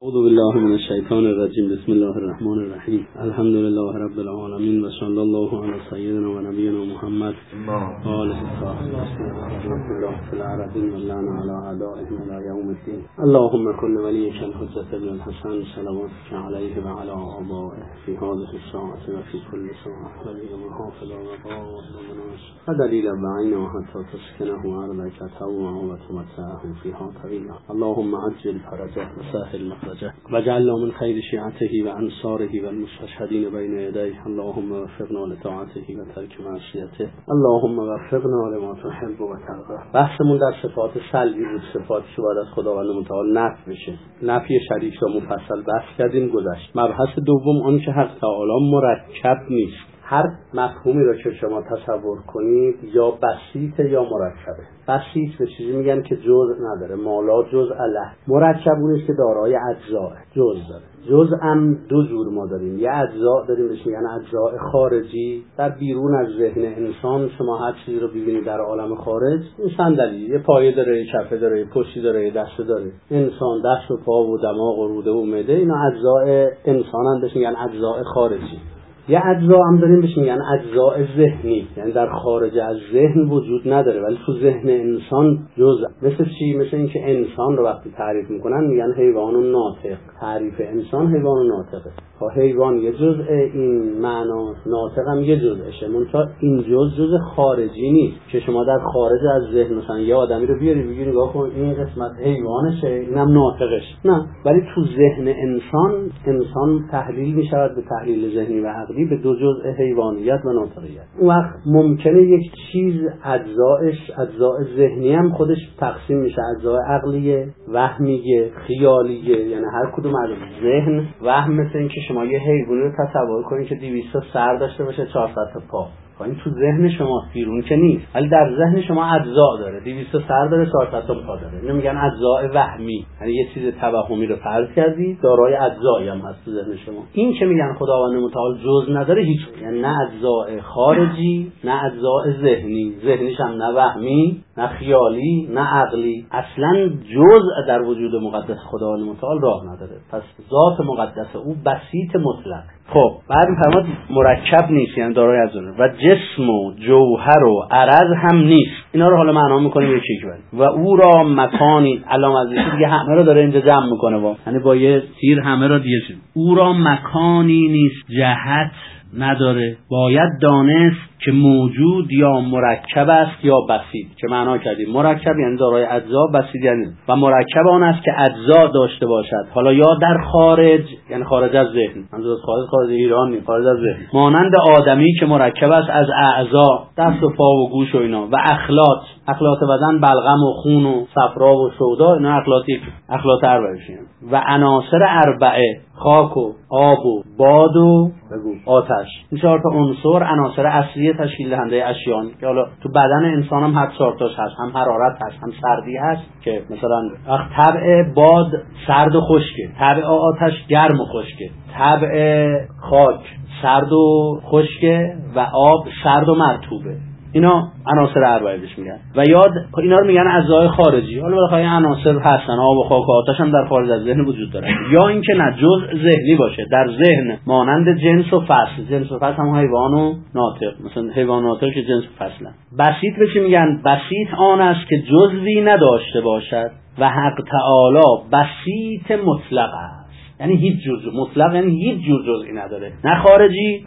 اعوذ بالله من الشیطان الرجیم. بسم الله الرحمن الرحیم. الحمد لله رب العالمین و صلی الله علی سیدنا و نبینا محمد و آله الطاهرین الله فی العالمین و لعن علی اعدائهم الی یوم الدین. اللهم کل ولیک الحجة ابن الحسن صلواتک علیه و علی آبائه فی هذه الساعة و فی کل ساعة ولی محافظ و قائد و دلیل بعین و حتی تسکنه ارضک طوعا و تمتعه فیها طویلا. اللهم عجل فرجه و سهل مخرجه وجعلنا من خیر شیعته و انصاره و المستشهدین بین یدیه. اللهم وفقنا لطاعته و ترک معصیته. اللهم وفقنا لما تحب و ترضى. بحثمون در صفات سلبی بود، صفاتی که باید از خداوند متعال نفی بشه. نفی شریک را مفصل بحث کردیم گذشت. مبحث دوم آن که حق تعالی مرکب نیست. هر مفهومی را که شما تصور کنید یا بسیطه یا مرکبه. بسیط به چیزی میگن که جزء نداره، مالا جزء له. مرکب اونیست که دارای اجزاء، جزء داره. جزء هم دو جور ما داریم. یه اجزاء داریم بهش میگن اجزاء خارجی، در بیرون از ذهن انسان. شما هر چیزی رو ببینید در عالم خارج، این صندلی یه پایه داره، یه کفه داره، یه پشتی داره، یه دسته داره. انسان دست و پا و دماغ و روده و معده، اینا اجزاء انسانن، بهش میگن اجزاء خارجی. یه اجزا هم داریم بهش میگن اجزاء ذهنی، یعنی در خارج از ذهن وجود نداره ولی تو ذهن انسان جزء. مثل چی؟ مثل اینکه انسان رو وقتی تعریف میکنن میگن حیوان ناطق. تعریف انسان حیوان ناطقه. حیوان یه جزء این معنا، ناطق هم یه جزءشه، منتها این جزء خارجی نیست که شما در خارج از ذهن مثلا یه آدمی رو بیاری بگی نگاه کن این قسمت حیوانشه اینم ناطقش، نه. ولی تو ذهن انسان تحلیل میشود به تحلیل ذهنی و عقلی به دو جزء حیوانیت و ناطقیت. اون وقت ممکنه یک چیز اجزاء ذهنی هم خودش تقسیم میشه، اجزاء عقلیه، وهمیه، خیالیه. یعنی هر کدوم از ذهن وهم، مثل اینکه شما یه حیوانی رو تصور کنید که 200 تا سر داشته باشه 400 تا پا. این تو ذهن شما، بیرون که نیست، ولی در ذهن شما اجزا داره، 200 تا سر داره 400 تا پا داره. اینو میگن اجزاء وهمی. یعنی یه چیز توهمی رو فرض کردی دارای اجزایی هم هست تو ذهن شما. این که میگن خداوند متعال جزء نداره هیچ، یعنی نه اجزاء خارجی نه اجزاء ذهنیش هم نه وهمی نه خیالی نه عقلی. اصلا جزء در وجود مقدس خداوند متعال راه نداره. پس ذات مقدس او بسیط مطلق. خب بعد فرمود مرکب نیست، یعنی دارای اجزا و جسم و جوهر و عرض هم نیست. اینا رو حالا معنا می‌کنیم یکی یک و او را مکانی علامه از دیگه همه رو داره اینجا جمع میکنه یعنی با یه تیر همه رو دیگه او را مکانی نیست، جهت نداره. باید دانست که موجود یا مرکب است یا بسیط، که معنا کردیم مرکب یعنی دارای اجزا، بسیط یعنی و مرکب آن است که اجزا داشته باشد، حالا یا در خارج یعنی خارج از ذهن، منظور خارج ایران نیست، خارج از ذهن، مانند آدمی که مرکب است از اعضا، دست و پا و گوش و اینا، و اخلاط بدن، بلغم و خون و صفرا و سودا، اینا اخلاط اربعه و عناصر اربعه، خاک و آب و باد و آتش. این 4 تا عنصر عناصر اصلی تشکیل دهنده اشیان که حالا تو بدن انسان هم هر 4 تاش هست، هم حرارت هست، هم سردی هست، که مثلا طبع باد سرد و خشکه، طبع آتش گرم و خشکه، طبع خاک سرد و خشکه و آب سرد و مرطوبه. اینا عناصر اربعه بهش میگن و یاد اینا رو میگن اجزای خارجی. حالا بالاخره این عناصر هستن، آب و خاک و آتش هم در خارج از ذهن وجود داره. یا اینکه نه جزء ذهنی باشه در ذهن، مانند جنس و فصل هم حیوان و ناطق، مثلا حیوان ناطق که جنس و فصلن. بسیط بهش میگن بسیط آن است که جزوی نداشته باشد و حق تعالی بسیط مطلق است، یعنی هیچ جزء مطلق، یعنی هیچ جور جزئی نداره، نه خارجی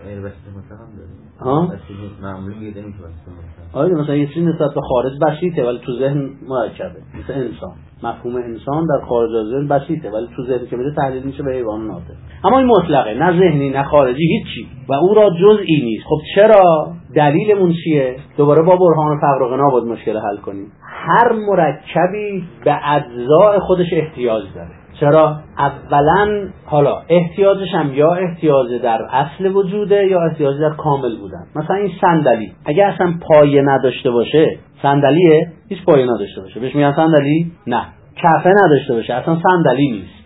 معمولی میگه نمیشه. آره مثلا یه چیز نسبت به خارج بسیطه ولی تو ذهن مرکبه، مثل انسان. مفهوم انسان در خارج از ذهن بسیطه ولی تو ذهن که میره تحلیل میشه به حیوان ناطق. اما این مطلقه، نه ذهنی نه خارجی، هیچی، و او را جزئی نیست. خب چرا؟ دلیلمون چیه؟ دوباره با برهان فقر و غنا باید مشکل حل کنیم. هر مرکبی به اجزاء خودش احتیاج داره. چرا؟ اولا حالا احتیاجش هم یا احتیاج در اصل وجوده یا احتیاج در کامل بودن. مثلا این صندلی اگه اصلا پایه نداشته باشه، صندلیه هیچ پایه نداشته باشه بهش میگن صندلی؟ نه. کفه نداشته باشه اصلا صندلی نیست.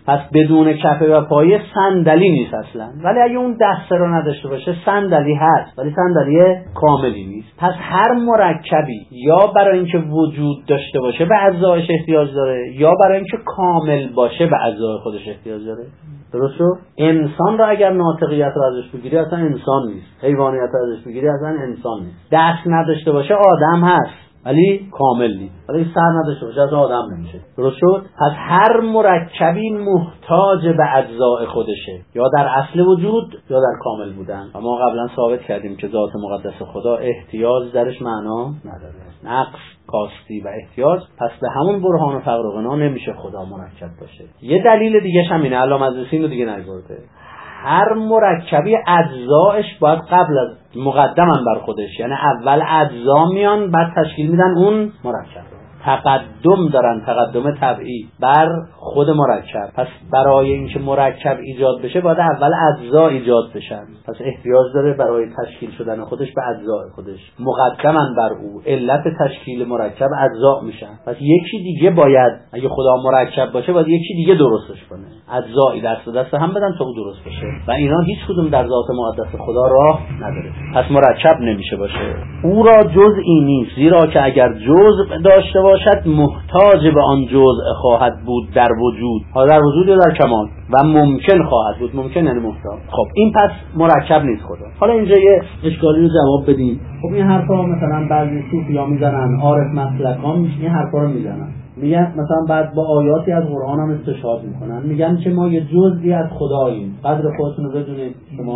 پس بدون کفه و پایه صندلی نیست اصلا. ولی اگه اون دسته رو نداشته باشه صندلی هست ولی صندلی کاملی نیست. پس هر مرکبی یا برای اینکه وجود داشته باشه به اجزایش احتیاج داره یا برای اینکه کامل باشه به اجزای خودش احتیاج داره. درست شد؟ انسان را اگر ناطقیت رو ازش بگیری اصلا انسان نیست، حیوانیت رو ازش بگیری اصلا انسان نیست. دست نداشته باشه آدم هست ولی کامل نیست، ولی سر نداشته باشه از آدم نمیشه. درست شد؟ پس هر مرکبی محتاج به اجزای خودشه، یا در اصل وجود یا در کامل بودن. و ما قبلا ثابت کردیم که ذات مقدس خدا احتیاج درش معنا نداره، نقص، کاستی و احتیاج. پس به همون برهان و فقر و غنا نمیشه خدا مرکب باشه. یه دلیل دیگه هم اینه، علامه مجلسی رو دیگه نگرده، هر مرکبی اجزایش باید قبل از مقدماً بر خودش، یعنی اول اجزا میان بعد تشکیل میدن اون مرکب. تقدم دارن، تقدم طبعی بر خود مرکب. پس برای اینکه مرکب ایجاد بشه باید اول اجزا ایجاد بشن، پس احتیاج داره برای تشکیل شدن خودش به اجزای خودش. مقدما بر او علت تشکیل مرکب اجزا میشن. پس یکی دیگه باید، اگه خدا مرکب باشه باید یکی دیگه درستش کنه، اجزایی دست هم بدن تا او درست بشه. و اینا هیچ کدوم در ذات مقدس خدا راه نداره، پس مرکب نمیشه باشه. او را جزئی نیست، زیرا که اگر جزء داشته باشد محتاج به آن جزء خواهد بود در وجود، ها در وجود یا در کمال، و ممکن خواهد بود. ممکن یعنی محتاج. خب این پس مرکب نیست خدا. حالا اینجا یه اشکالی رو جواب بدیم. خب این حرفا مثلا بعضی صوفی‌ها میزنن، عارف مسلکان این حرفا رو میزنن، میگن مثلا بعد با آیاتی از قرآن هم استشهاد میکنن، میگن که ما یه جزئی از خداییم، قدر خودتون رو بدونید،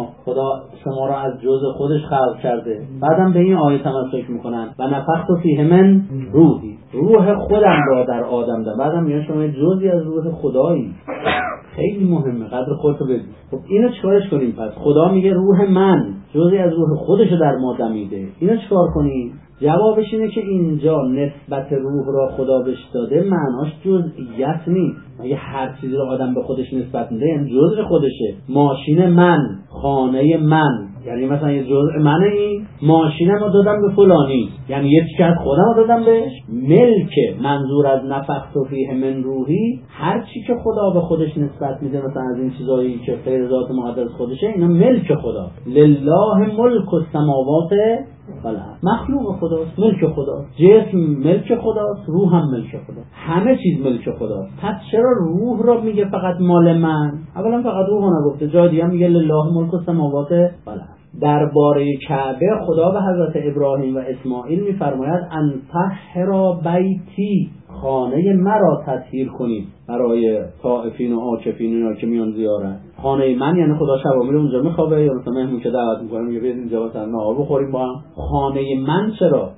شما را از جزء خودش خلق کرده. بعدم به این آیه تمسک میکنن و نفخت فیه من روحی، روح خودم را در آدم ده. بعدم میگن شما یه جزئی از روح خدایی. خیلی مهمه، قدر خودت رو بدید. خب اینو چیکارش کنیم؟ پس خدا میگه روح من جزئی از روح خودش رو در ما دمیده، اینو چیکار کنیم؟ جوابش اینه که اینجا نسبت روح را خدا بهش داده معناش جزئیت نیست. مگه هر چیزی رو آدم به خودش نسبت میده یعنی جزء خودشه؟ ماشین من، خانه من، یعنی مثلا یه جزء منه، این ماشینم رو دادم به فلانی، یعنی یه چیز از خودم رو دادم بهش. ملک، منظور از نفخت فیه من روحی، هر چی که خدا به خودش نسبت میده مثلا از این چیزایی که غیر ذات مقدس خودشه، اینا ملک خدا. لله ملک السماوات والارض، مخلوق خداست، ملک خداست. جسم ملک خداست، روح هم ملک خداست، همه چیز ملک خداست. پس چرا روح را میگه فقط مال من؟ اولا فقط روح نگفته، جای دیگه میگه لله ملک السماوات والارض. درباره کعبه خدا به حضرت ابراهیم و اسماعیل میفرماید ان طهرا بیتی، خانه مرا تطهیر کنید برای طائفین و عاکفین اینا که میان زیارت. خانه من یعنی خدا شب میره اونجا میخوابه، یا مثلا مهمون که دعوت میکنه میگه برید اینجا مثلا نهار بخوریم با هم. خانه من چرا؟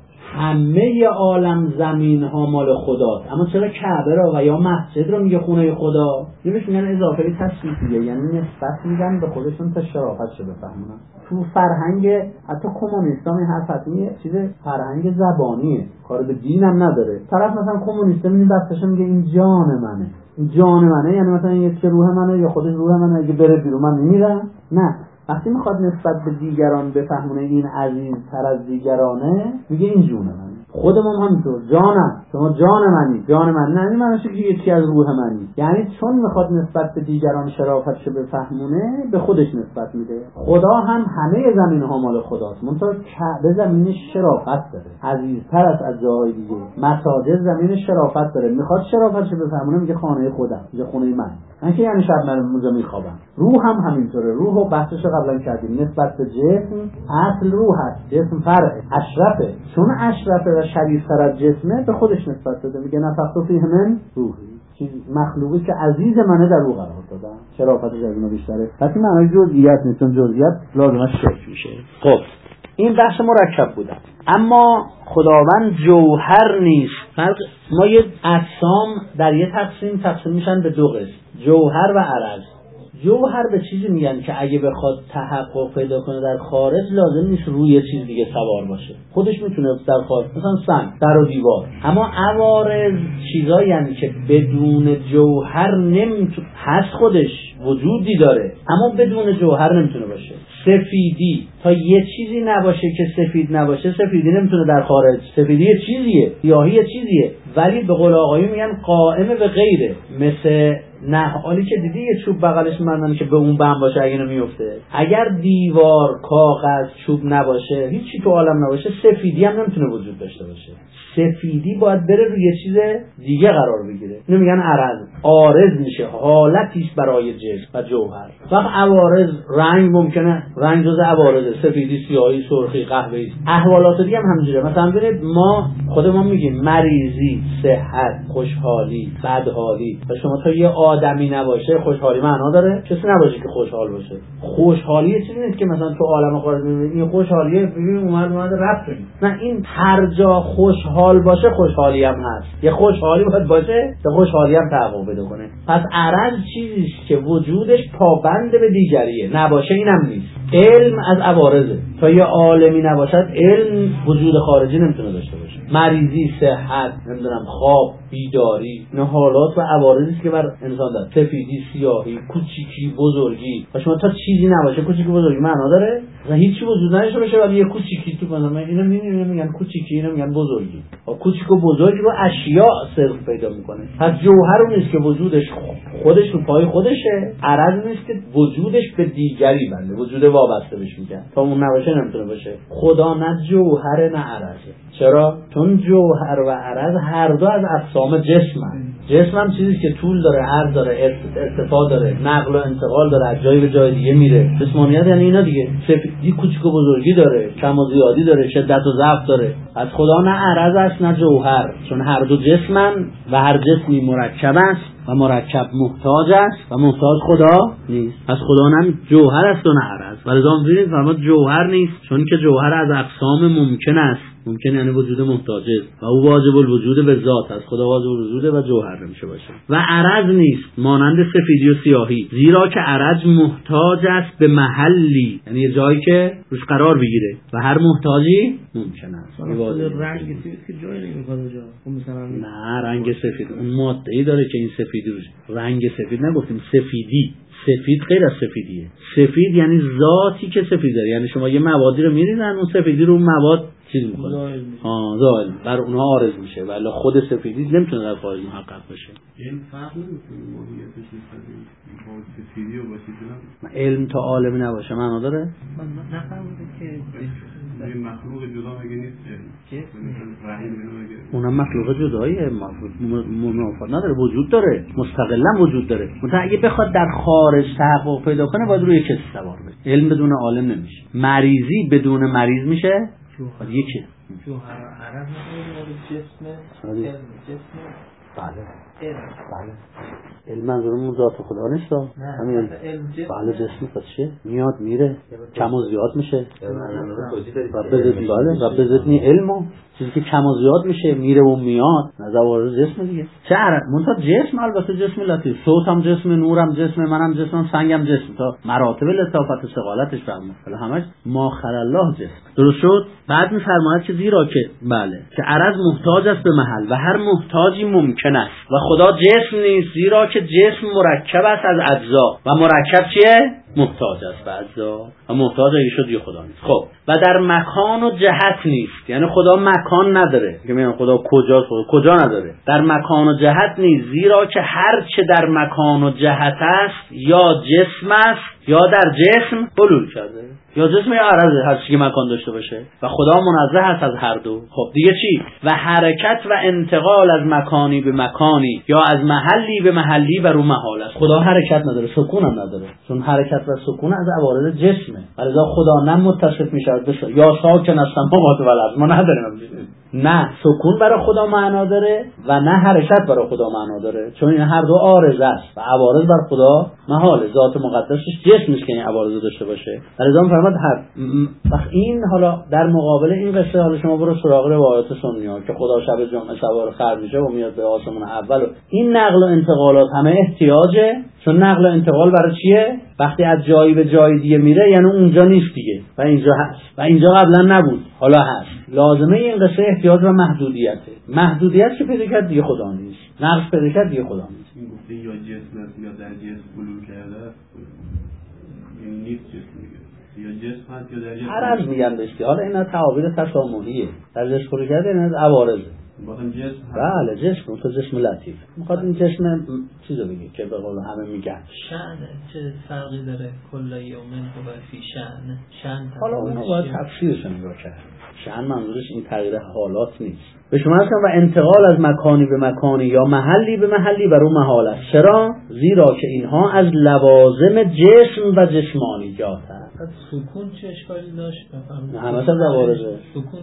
همه عالم زمین ها مال خداست، اما چرا کعبه را و یا مسجد را میگه خونه خدا؟ نمیشه میگن اضافه تشریفیه، یعنی نسبت میدن به خودشون تا شرافت شه بفهمونن. تو فرهنگ حتی کمونیستان این حرف حتمیه، چیز فرهنگ زبانیه، کار به دین هم نداره. طرف مثلا کمونیست میبینی بسش میگه این جان منه، این جان منه، یعنی مثلا یک که روح منه یا خودش روح منه، اگه بره بیرون من میمیرم. نه، وقتی میخواد نسبت به دیگران بفهمونه این عزیزتر از دیگرانه، میگه این جون منه. خودمون همینطور، جانم، شما جان منی، جان من نه معنیش که یکی از روح منی، یعنی چون میخواد نسبت به دیگران شرافتش بفهمونه به خودش نسبت میده. خدا هم همه زمین ها مال خداست، منتها کعبه زمین شرافت داره، عزیزتر از جای دیگه. مساجد زمین شرافت داره، میخواد شرافتش بفهمونه میگه خانه خودم، میگه خونه من که یعنی شب من اونجا میخوابم. روح هم همینطوره، روح و بحثش قبلا کردیم، نسبت به جسم اصل روح هست، جسم فرعه، اشرفه، چون اشرفه و شریفتر از جسمه به خودش نسبت داده، میگه نفخت فیه من روحی، چیز مخلوقی که عزیز منه در روح قرار دادم، شرافتش از اینو بیشتره. پس این معنی جزئیات نیست، چون جزئیات لازمش شرک میشه. خب این بحث مرکب بودن، اما خداوند جوهر نیست. فرق ما یه اجسام در یه تقسیم میشن به دو قسم، جوهر و عرض. جوهر به چیزی میگن که اگه بخواد تحقق پیدا کنه در خارج لازم نیست روی یه چیز دیگه سوار باشه، خودش میتونه در خارج، مثلا سنگ، در و دیوار. اما عوارض چیزایی یعنی که بدون جوهر نمیتونه، هست خودش وجودی داره اما بدون جوهر نمیتونه باشه. سفیدی تا یه چیزی نباشه که سفید نباشه، سفیدی نمیتونه در خارج. سفیدی یه چیزیه، سیاهی یه چیزیه، ولی به قول آقایون میگن قائم به غیره. مثل نه حالی که دیدی یه چوب بغلش مندن که به اون بم باشه اگه نمیفته. اگر دیوار، کاغذ، چوب نباشه، هیچی تو عالم نباشه، سفیدی هم نمیتونه وجود داشته باشه. سفیدی باید بره روی یه چیز دیگه قرار بگیره. اینو میگن عرض. عارض میشه، حالتی است برای جسم و جوهر. وقت عوارض، رنگ ممکنه، رنگ جزء عوارضه، سفیدی، سیاهی، سرخی، قهوه‌ای. احوالات دیگه هم همینجوریه. مثلا ببینید ما خودمون میگیم مریضی، صحت، خوشحالی، بدحالی. و شما تا یه آدمی نباشه خوشحالی معنا داره؟ کسی نباشه که خوشحال باشه. خوشحالی چیزی نیست که مثلا تو عالم خارج میبینی این خوشحالیه، ببین اومد رفت. نه، این هر جا خوشحال باشه خوشحالی هم هست. یه خوشحالی باید باشه که خوشحالی هم تحقق پیدا کنه. پس عرض چیزیه که وجودش پابند به دیگریه، نباشه اینم نیست. علم از عوارضه. تا یه عالمی نباشد علم وجود خارجی نمیتونه داشته باشه. مریضی، صحت، نمیدونم خواب، بیداری، نه حالات و عوارضی است که بر انسان داره. سفیدی، سیاهی، کوچیکی، بزرگی. و شما تا چیزی نباشه، کوچیکی بزرگی معنا داره؟ و هیچی وجود نداشته باشه ولی یه کوچیکی تو مثلا اینو میگن کوچیکی، اینو میگن بزرگی. و کوچیک و بزرگی رو اشیاء صرف پیدا میکنه. پس جوهر اون نیست که وجودش خودش رو پای خودشه، عرض نیست که وجودش به دیگری بنده، وجود وابسته بهش میگن. تا اون نباشه نمیتونه باشه. خدا نه جوهر نه عرضه. چرا؟ چون جوهر و عرض هر دو از اقسام جسمن. جسم هم چیزی که طول داره، عرض داره، ارتفاع داره، نقل و انتقال داره، از جایی به جای دیگه میره. جسمانیت یعنی اینا دیگه. سفیدی کوچیک و بزرگی داره، کم و زیادی داره، شدت و ضعف داره. از خدا نه عرض است نه جوهر، چون هر دو جسمن و هر جسمی مرکب است و مرکب محتاج است و محتاج خدا نیست. از خدا نه جوهر است و نه عرض. ولذا می‌بینید فرمود جوهر نیست، چون که جوهر از اقسام ممکن است. ممکن یعنی وجود محتاج است و او واجب الوجود به ذات است. خدا واجب الوجود و جوهر نمیشه باشه. و عرض نیست مانند سفیدی و سیاهی، زیرا که عرض محتاج است به محلی، یعنی یه جایی که روش قرار بگیره و هر محتاجی ممکن است. رنگ سفید که جایی نمیخواد اونجا. مثلا نه، رنگ سفید اون ماده‌ای داره که این سفیدی روش. رنگ سفید نگفتیم، سفیدی. سفید غیر از سفیدیه. سفید یعنی ذاتی که سفید داره، یعنی شما یه موادی رو می‌ریزن اون سفیدی رو اون مواد چیز می‌کنه، زائل بر اونها عارض میشه، ولی خود سفیدی نمیتونه در خارج محقق بشه. این فرق نمی‌کنه ماهیتش با سفیدی و با چیزی. علم تا عالمی نباشه معنا داره؟ من نفهمیدم که این مخلوق جدا مگه نیست که اونم مخلوق جداییه، منافات نداره، وجود داره، مستقلا وجود داره. مثلا اگه بخواد در خارج تحقق پیدا کنه باید روی کسی سوار بشه. علم بدون عالم نمیشه. مریضی بدون مریض میشه باید یکی. جوهر عرض نمیشه جسم بله. علم منظورمون ذات خدا نیست. همین بله جسم پس چیه؟ میاد میره، کم و زیاد میشه. و بزدنی علمو چیزی که کم و زیاد میشه، میره و میاد، نظر جسم دیگه. چه عرض منتها جسم، البته جسم لطیف، صوت هم جسم، نورم جسم، منم جسمم، سنگم جسم، تا مراتب لطافت و ثقالتش فهمه. ولی همش ما خلق الله جسم. درست شد؟ بعد میفرماید که زیرا که بله که عرض محتاج است به محل و هر محتاجی ممکن است و خدا جسم نیست، زیرا که جسم مرکب است از اجزا و مرکب چیه؟ محتاج است به اجزا و محتاج اگه شد یه خدا نیست. خب و در مکان و جهت نیست، یعنی خدا مکان نداره که میگن خدا کجاست، خدا کجا نداره. در مکان و جهت نیست، زیرا که هر چه در مکان و جهت است یا جسم است یا در جسم حلول کرده، یا جسم یا عرضه، هر چیزی که مکان داشته باشه و خدا منزه است از هر دو. خب دیگه چی؟ و حرکت و انتقال از مکانی به مکانی یا از محلی به محلی بر اون محال است. خدا حرکت نداره، سکون هم نداره، چون حرکت و سکون از عوارض جسمه. ولذا خدا نه متصف میشه یا ساکن السماوات والارض، ما نداریم. نه سکون برای خدا معنا داره و نه حرکت برای خدا معنا داره، چون این هر دو عارض است و عوارض بر خدا محال. ذات مقدسش جسم نیست که این عوارض داشته باشه. ولذا فرمود هر وقت این حالا در مقابل این قصه، حالا شما برو سراغ روایات سنی‌ها که خدا شب جمعه سوار خر میشه و میاد به آسمون اول. این نقل و انتقالات همه احتیاجه، چون نقل و انتقال برای چیه؟ وقتی از جایی به جای دیگه میره یعنی اونجا نیست دیگه و اینجا هست و اینجا قبلا نبود حالا هست. لازمه این قصه احتیاج و محدودیته. محدودیت که پیدا کرد دیگه خدا نیست، نقص پیدا کرد دیگه خدا نیست. این گفته یا جسم است یا در جسم حلول کرده است، این نیست جسم دیگه، یا جسم هست یا در جسم عرض میگن بهش. حالا اینا تعابیر تسامحیه. در جسم حلول کرده این از عوارضه. بله جسم، تو جسم لطیف میخواد این جسم چیزو بگی که به قول همه میگن شأنه، چه فرقی داره کل یومن هو فی شأن حالا اونو باید تفسیرش نگاه کرد. شأن منظورش این تغییر حالات نیست. به شما هستم و انتقال از مکانی به مکانی یا محلی به محلی بر اون محال است. چرا؟ زیرا که اینها از لوازم جسم و جسمانیات هست. سکون چه اشکالی داشت؟ همه از عوارضه. سکون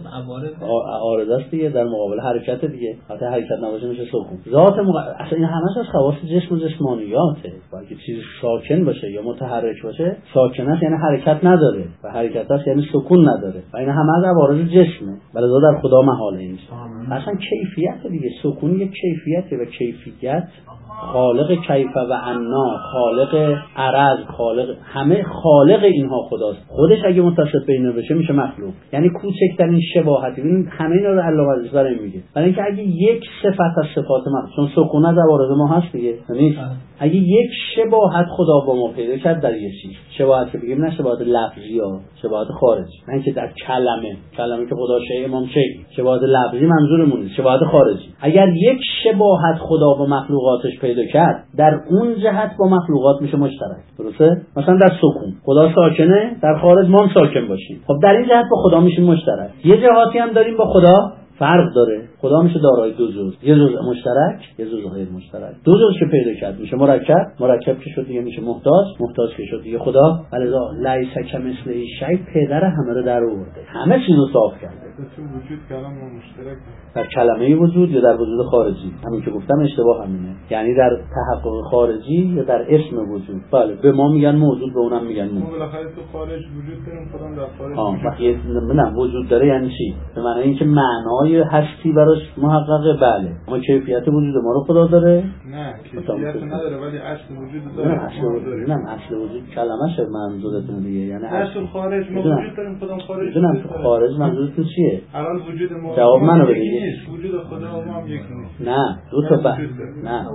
عوارض است دیگه، در مقابل حرکت دیگه. حتی حرکت نباشه میشه سکون. اصلا این همه از خواص جسم و جسمانیاته. باید که چیز ساکن باشه یا متحرک باشه. ساکن است یعنی حرکت نداره و حرکت است یعنی سکون نداره. و این همه از عوارض جسمه. ولی در خدا محاله نیست. اصلا کیفیت دیگه، سکون یک کیفیته و کیفیت خالق کیف و عنا، خالق عرض، خالق همه، خالق اینها خداست. خودش اگه متصف به اینا بشه میشه مخلوق. یعنی کوچکترین شباهتی، ببین همه اینا رو الله عزیز برای میگه. برای اینکه اگه یک صفت از صفات ما، چون سکون از عوارض ما هست دیگه، یعنی اگه یک شباهت خدا با ما پیدا کرد در یک چیز، شباهت که بگیم نه شباهت لفظی یا شباهت خارجی، نه اینکه در کلمه که خدا شیء امام شیء، شباهت لفظی منظورمون نیست، شباهت خارجی. اگر یک شباهت خدا با مخلوقاتش پیدا کرد، در اون جهت با مخلوقات میشه مشترک. درسته؟ مثلا در سکون خدا ساکنه، در خارج ما ساکن باشیم. خب در این جهت با خدا میشیم مشترک. یه جهاتی هم داریم با خدا فرق داره. خدا میشه دارای دو جزء، یه جزء مشترک، یه جزء غیر مشترک. دو جزء که پیدا کرد میشه مرکب که شد دیگه میشه محتاج که شد دیگه خدا. ولذا لیس کمثله شیء پدر همه رو در آورده، همه چیزو صاف کرده. تو وجود کلام مشترک در کلمه وجود یا در وجود خارجی، همین که گفتم اشتباه همینه، یعنی در تحقق خارجی یا در اسم وجود. بله به ما میگن موجود، به اونم میگن موجود. بالاخره تو خارج وجود داریم، خودم در خارج وقتی نه وجود داره یعنی چی؟ به معنی اینکه معنای هستی براش محققه. بله ما کیفیت وجود ما رو خدا داره؟ نه کیفیت نداره ولی اصل وجود داره. نه اصل وجود کلمه‌ش منظورتون دیگه، یعنی اصل خارج ما وجود داریم، خودم خارج. نه خارج منظورتون چیه؟ الان وجود ما جواب منو بده. وجود خدا ما هم یکی نیست. نه دو تا نه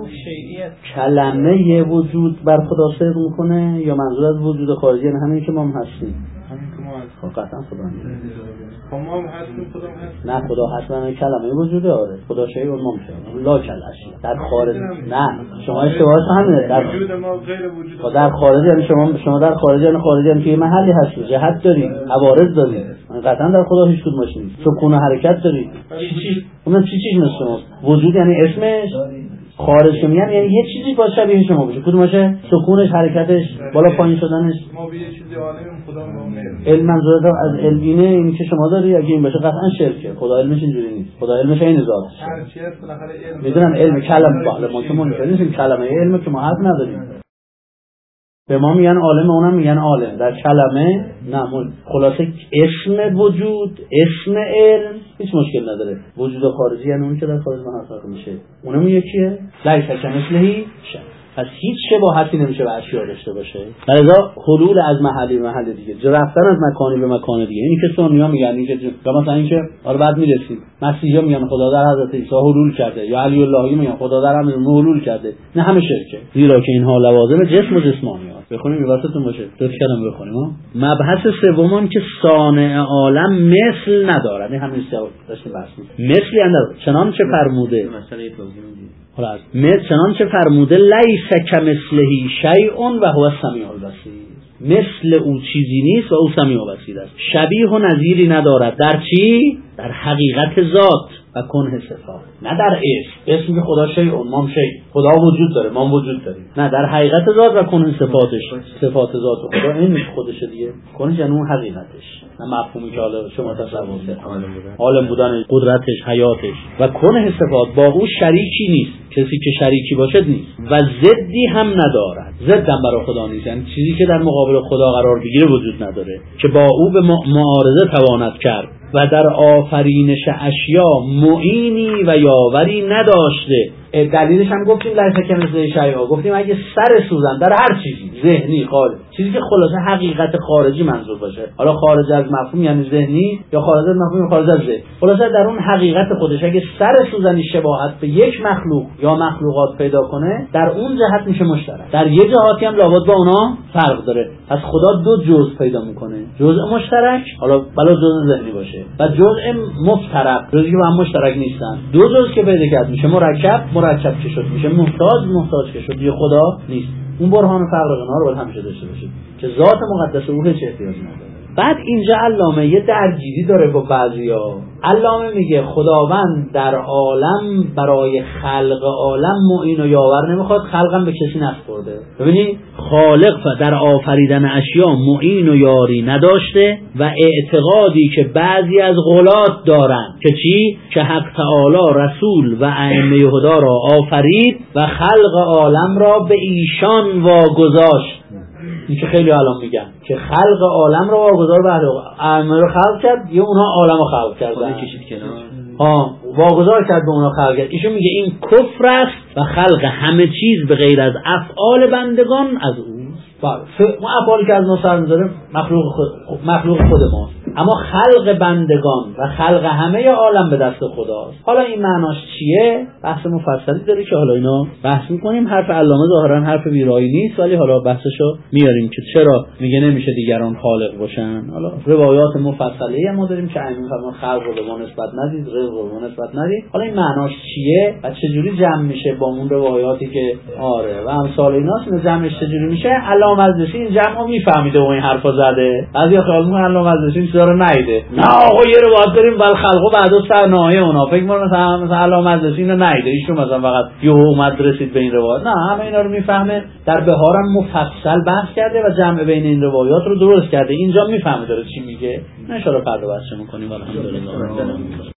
کلمه وجود بر خدا صدق میکنه یا منظور از وجود خارجی یعنی همین که ما هم هستیم؟ همین که ما هستیم. قطعا خدا نیست. ما هم هستیم، خدا هم هست. نه خدا هست من کلمه وجوده. آره خدا شیء و ما شیء لا کل اشیاء. در خارج نه شما اشتباهش همینه. در وجود ما غیر وجود در خارج یعنی شما در خارج یعنی خارج یعنی که محلی هستی، جهت داری، عوارض داری. قطعا در خدا هیچ کدومش نیست. سکون و حرکت داری. اون چی مثل شما وجود یعنی اسمش خارج که میگن یعنی یه چیزی با شبیه شما باشه. کدومشه؟ سکونش، حرکتش، بالا پایین شدنش. ما به یه چیزی عالم خدا ما میریم. علم منظور از علمینه اینی که شما داری، اگه این باشه قطعا شرکه. خدا علمش اینجوری نیست. خدا علمش این ذات. هر چی هست بالاخره علم. میدونم علم کلمه بالا ما که منکر نیستیم، کلمه علم که ما حق نداریم. به ما میگن عالم، اونم میگن عالم. در کلمه نه خلاصه اسم وجود، اسم علم هیچ مشکل نداره. وجود خارجی یعنی اون که در خارج محقق میشه، اونم یکیه. لیس کمثله شیء. پس هیچ شباهتی نمیشه به اشیاء داشته باشه. لذا حلول از محلی به محل دیگه، رفتن از مکانی به مکان دیگه. این که سنی‌ها میگن این که مثلا این که آره بعد میرسیم، مسیحی‌ها میگن خدا در حضرت عیسی حلول کرده، یا علی اللهی میگن خدا در همه حلول کرده. نه همه شرکه، زیرا که اینها لوازم جسم و جسمانیات. بخونیم واسهتون باشه. دو کلمه بخونیم ها. مبحث سوم که صانع عالم مثل ندارد. این همین داشتیم بحث مثلی نداره. چنانچه فرموده مسئله توضیح میدید. خلاص چنانچه فرموده لیس کمثله شیء و هو السمیع البصیر. مثل او چیزی نیست و او سمیع و بصیر است. شبیه و نظیری ندارد. در چی؟ در حقیقت ذات و کنه صفات. نه در اسم که خدا شیء و ما شیء. خدا وجود داره، ما وجود داریم. نه در حقیقت ذات و کنه صفاتش. صفات ذات خدا این خودشه دیگه. کنه یعنی اون حقیقتش. نه مفهومی که حالا شما تصور کنید. عالم بودن، قدرتش، حیاتش و کنه صفات با او شریکی نیست. کسی که شریکی باشد نیست و ضدی هم ندارد. ضد هم برای خدا نیست، یعنی چیزی که در مقابل خدا قرار بگیره وجود نداره که با او به معارضه تواند کرد و در آفرینش اشیا معینی و یاوری نداشته. دلیلش هم گفتیم لیس کمثله شیء. گفتیم اگه سر سوزن در هر چیزی ذهنی، قالب، چیزی که خلاصه حقیقت خارجی منظور باشه، حالا خارج از مفهوم یعنی ذهنی یا خارج از مفهوم خارج از ذهن، خلاصه در اون حقیقت خودش اگه سر سوزنی شباهت به یک مخلوق یا مخلوقات پیدا کنه در اون جهت میشه مشترک. در یه جهاتی هم لابد با اونا فرق داره. پس خدا دو جزء پیدا میکنه، جزء مشترک، حالا بلا جزء ذهنی باشه، و جزء مفترق، جزئی که با هم مشترک نیستن. دو جزء که پیدا کرد میشه مرکب که شد میشه محتاج که شد، یه خدا نیست. اون برهان فرق غنا رو باید همیشه داشته باشید که ذات مقدس او هیچ احتیاجی نداره. بعد اینجا علامه یه درگیری داره با بعضیا. علامه میگه خداوند در عالم برای خلق عالم معین و یاور نمیخواد، خلقم به کسی نسپرده. ببینید خالق در آفریدن اشیا معین و یاری نداشته و اعتقادی که بعضی از غلات دارن که چی؟ که حق تعالی رسول و ائمه هدا را آفرید و خلق عالم را به ایشان واگذاشت. این که خیلی الان میگن که خلق عالم رو واگذار به ائمه رو خلق کرد یا اونها عالم رو خلق کردن، کشید کنار، واگذار کرد به اونها خلق کرد. ایشون میگه این کفر است و خلق همه چیز به غیر از افعال بندگان از اوست. ما افعالی که از ما سر میذاره مخلوق خود ماست، اما خلق بندگان و خلق همه عالم به دست خداست. حالا این معناش چیه؟ بحث مفصلی داره که حالا اینا بحث میکنیم. حرف علامه ظاهرا حرف بیرایی نیست، ولی حالا بحثشو میاریم که چرا میگه نمیشه دیگران خالق باشن. حالا روایات مفصلی هم ما داریم که همین فرمان خلق رو به ما نسبت ندید، رزق رو به ما نسبت ندید. حالا این معناش چیه و چجوری جمع میشه با اون روایاتی که و امثال ایناست، این جمعش چجوری میشه؟ علامه مجلسی این جمعو میفهمیده و این حرفا زده. بعضیا خیال میکنن علامه مجلسی چیزا رو نیده. نه آقا یه روایت داریم بل خلقو بعد از سرنایه اونا، فکر میکنن مثلا علامه مجلسی اینو نیده، ایشون مثلا فقط یهو اومد رسید به این روایت. نه، همه اینا رو میفهمه. در بهارم مفصل بحث کرده و جمع بین این روایات رو درست کرده. اینجا میفهمه داره چی میگه. ان شاء الله فردا بحث میکنیم. الحمدلله.